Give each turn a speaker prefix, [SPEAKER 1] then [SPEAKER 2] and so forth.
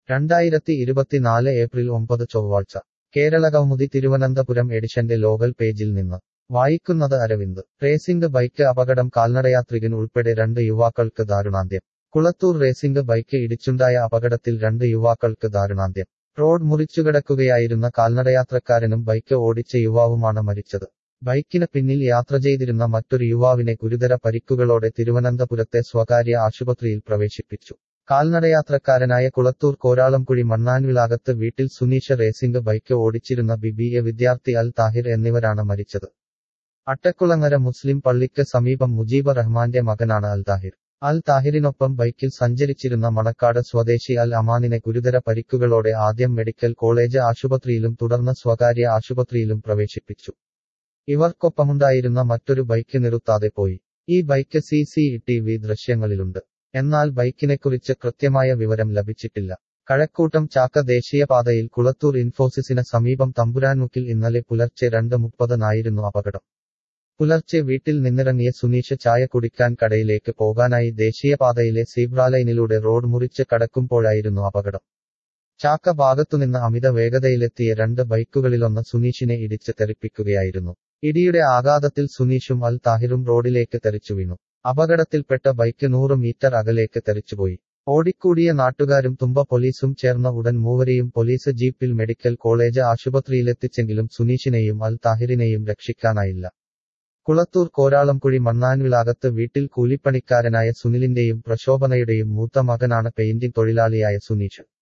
[SPEAKER 1] 2024 April 9 ചൊവ്വാഴ്ച കേരളകൗമുദി തിരുവനന്തപുരം എഡിഷന്റെ local പേജിൽ നിന്ന് വായിക്കുന്നത് അരവിന്ദ്. റേസിംഗ് ബൈക്ക് അപകടം, കാൽനടയാത്രികൻ ഉൾപ്പെടെ 2 യുവാക്കൾക്ക് ദാരുണാന്ത്യം. കുളത്തൂർ റേസിംഗ് ബൈക്ക് ഇടിച്ചുണ്ടായ അപകടത്തിൽ 2 യുവാക്കൾക്ക് ദാരുണാന്ത്യം. റോഡ് മുറിച്ചുകടക്കുകയായിരുന്ന കാൽനടയാത്രക്കാരനും ബൈക്ക് ഓടിച്ച യുവാവുമാണ് മരിച്ചത്. ബൈക്കിന് പിന്നിൽ യാത്ര ചെയ്തിരുന്ന മറ്റൊരു യുവാവിനെ ഗുരുതര പരിക്കുകളോടെ തിരുവനന്തപുരത്തെ സ്വകാര്യ ആശുപത്രിയിൽ പ്രവേശിപ്പിച്ചു. കാൽനടയാത്രക്കാരനായ കുളത്തൂർ കോരാളംകുഴി മണ്ണാൻവിളാകത്ത് വീട്ടിൽ സുനീഷ്, റേസിംഗ് ബൈക്ക് ഓടിച്ചിരുന്ന BBA വിദ്യാർത്ഥി അൽ താഹിർ എന്നിവരാണ് മരിച്ചത്. അട്ടക്കുളങ്ങര മുസ്ലിം പള്ളിക്ക് സമീപം മുജീബ് റഹ്മാന്റെ മകനാണ് അൽ താഹിർ. അൽ താഹിറിനൊപ്പം ബൈക്കിൽ സഞ്ചരിച്ചിരുന്ന മണക്കാട് സ്വദേശി അൽ അമാനിനെ ഗുരുതര പരിക്കുകളോടെ ആദ്യം മെഡിക്കൽ കോളേജ് ആശുപത്രിയിലും തുടർന്ന് സ്വകാര്യ ആശുപത്രിയിലും പ്രവേശിപ്പിച്ചു. ഇവർക്കൊപ്പമുണ്ടായിരുന്ന മറ്റൊരു ബൈക്ക് നിർത്താതെ പോയി. ഈ ബൈക്ക് CCTV ദൃശ്യങ്ങളിലുണ്ട്. എന്നാൽ ബൈക്കിനെക്കുറിച്ച് കൃത്യമായ വിവരം ലഭിച്ചിട്ടില്ല. കഴക്കൂട്ടം ചാക്ക ദേശീയപാതയിൽ കുളത്തൂർ ഇൻഫോസിസിന് സമീപം തമ്പുരാൻമുക്കിൽ ഇന്നലെ പുലർച്ചെ 2:30 അപകടം. പുലർച്ചെ വീട്ടിൽ നിന്നിറങ്ങിയ സുനീഷ് ചായ കുടിക്കാൻ കടയിലേക്ക് പോകാനായി ദേശീയപാതയിലെ സീബ്രാലൈനിലൂടെ റോഡ് മുറിച്ച് കടക്കുമ്പോഴായിരുന്നു അപകടം. ചാക്ക ഭാഗത്തുനിന്ന് അമിത വേഗതയിലെത്തിയ 2 ബൈക്കുകളിലൊന്ന് സുനീഷിനെ ഇടിച്ച് തെറിപ്പിക്കുകയായിരുന്നു. ഇടിയുടെ ആഘാതത്തിൽ സുനീഷും അൽ താഹിറും റോഡിലേക്ക് തെറിച്ചു വീണു. അപകടത്തിൽപ്പെട്ട ബൈക്ക് 100 മീറ്റർ അകലേക്ക് തെറിച്ചുപോയി. ഓടിക്കൂടിയ നാട്ടുകാരും തുമ്പ പോലീസും ചേർന്ന ഉടൻ മൂവരെയും പോലീസ് ജീപ്പിൽ മെഡിക്കൽ കോളേജ് ആശുപത്രിയിലെത്തിച്ചെങ്കിലും സുനീഷിനെയും അൽ താഹിറിനെയും രക്ഷിക്കാനായില്ല. കുളത്തൂർ കോരാളംകുഴി മണ്ണാൻവിളാകത്ത് വീട്ടിൽ കൂലിപ്പണിക്കാരനായ സുനിലിന്റെയും പ്രശോഭനയുടെയും മൂത്ത മകനാണ് പെയിന്റിംഗ് തൊഴിലാളിയായ സുനീഷ്.